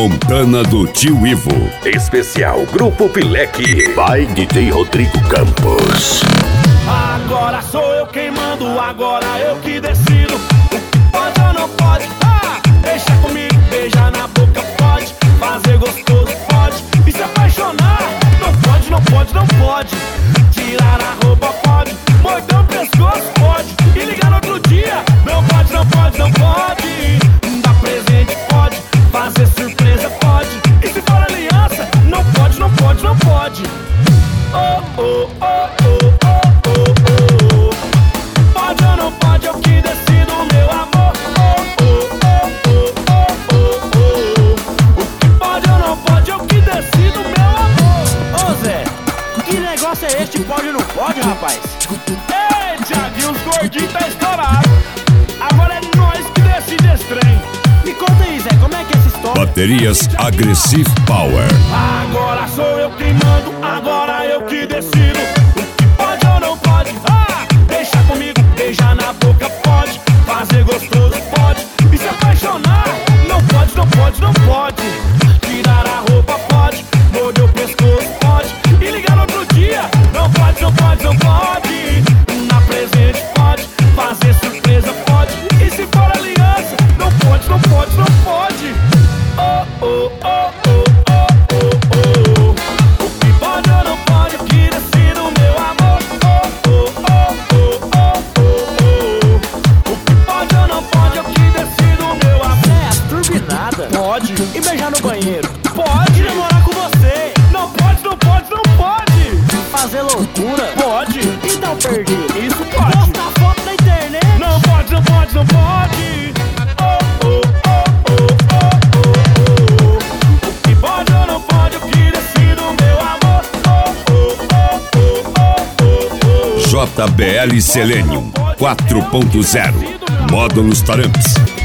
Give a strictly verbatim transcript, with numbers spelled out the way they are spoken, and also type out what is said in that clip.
Montana do Tio Ivo. Especial Grupo Pileque. By D J Rodrigo Campos. Agora sou eu quem mando, agora eu que decido. Pode ou não pode? Ah, deixa comigo, beijar na boca pode. Fazer gostoso pode. E se apaixonar? Não pode, não pode, não pode. Tirar a roupa pode. Morder o pescoço pode. E ligar no outro dia? Não pode, não pode, não pode. Dar presente pode. Fazer surpresa pode. E se for aliança? Não pode, não pode, não pode. Oh, oh, oh, oh, oh, oh, oh. Pode ou não pode, eu que decido, meu amor. Oh, oh, oh, oh, oh, oh, oh. O que pode ou não pode, eu que decido, meu amor. Ô Zé, que negócio é este? Pode ou não pode, rapaz? Ei, Thiaguinho, os gordinhos tá estourado. Agora é nós que decide esse trem. Me conta aí, Zé, como é que é essa história? Baterias Aggressive Power. Agora sou eu quem mando, agora eu que decido. O que pode ou não pode? Ah, deixa comigo, beijar na boca pode. Fazer gostoso pode. E se apaixonar? Não pode, não pode, não pode. Tirar a roupa pode. Morder o pescoço pode. E ligar no outro dia? Não pode, não pode, não pode. Dar presente pode. Fazer surpresa pode. E se for aliança? Não pode, não pode, não pode. Oh, oh, oh, oh, oh, oh, oh. O que pode ou não pode, eu que decido, meu amor. Oh, oh, oh, oh, oh, oh, oh. O que pode ou não pode, eu que decido, meu amor. É, turbinada. Pode. E beijar no banheiro. Pode. Namorar com você. Não pode, não pode, não pode. Fazer loucura. Pode. E dar um perdido. Isso pode. Postar foto na internet. Não pode, não pode, não pode. Oh, oh, oh, oh, oh, oh, oh. O que pode ou não pode, eu que decido, meu amor. Oh, oh, oh, oh, oh, oh, oh. J B L Selenium quatro ponto zero. Módulos Taramps.